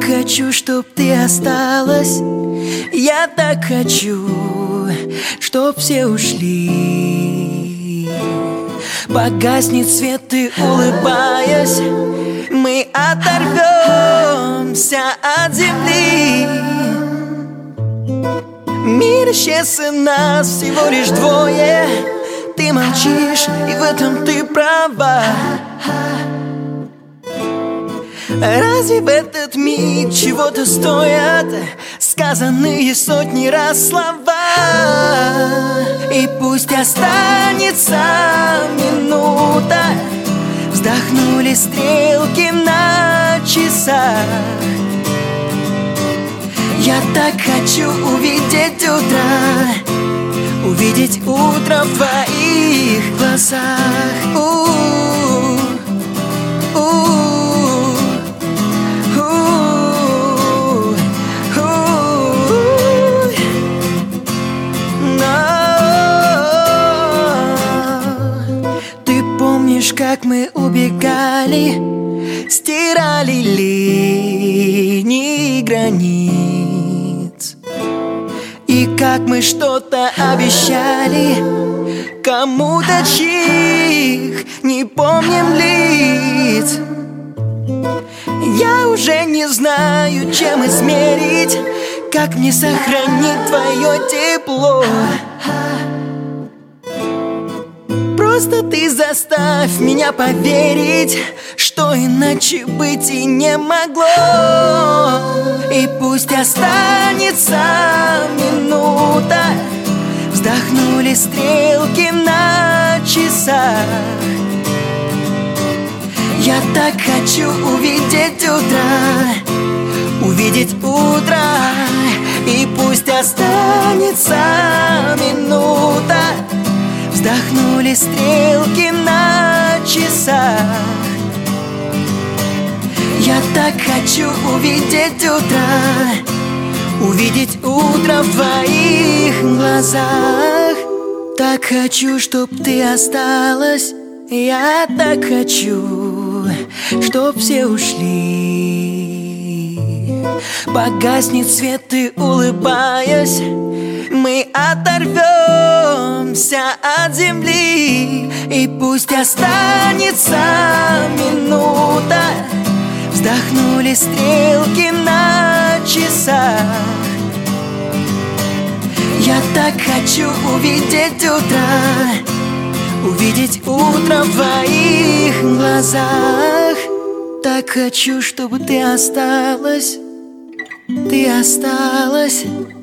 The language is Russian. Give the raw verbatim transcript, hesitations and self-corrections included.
хочу, чтоб ты осталась. Я так хочу, чтоб все ушли. Погаснет свет, и улыбаясь, мы оторвемся от земли. Мир исчез, и нас всего лишь двое. Ты молчишь, и в этом ты права. Разве в этот миг чего-то стоят сказанные сотни раз слова? И пусть останется минута, вздохнули стрелки на часах. Я так хочу увидеть утро, увидеть утро в твоих глазах. У-у-у, у-у-у, у-у-у, у-у-у. Ты помнишь, как мы убегали, стирали линии границ, и как мы что-то обещали кому-то, чьих не помним лиц. Я уже не знаю, чем измерить, как мне сохранить твое тепло. Просто ты заставь меня поверить, что иначе быть и не могло. И пусть останется минута, вздохнули стрелки на часах. Я так хочу увидеть утро, увидеть утро. И пусть останется минута, вздохнули стрелки на часах. Я так хочу увидеть утро, увидеть утро в твоих глазах. Так хочу, чтоб ты осталась. Я так хочу, чтоб все ушли. Погаснет свет, и улыбаясь, мы оторвемся от земли. И пусть останется минута, вздохнули стрелки на часах. Я так хочу увидеть утро, увидеть утро в твоих глазах. Так хочу, чтобы ты осталась, ты осталась.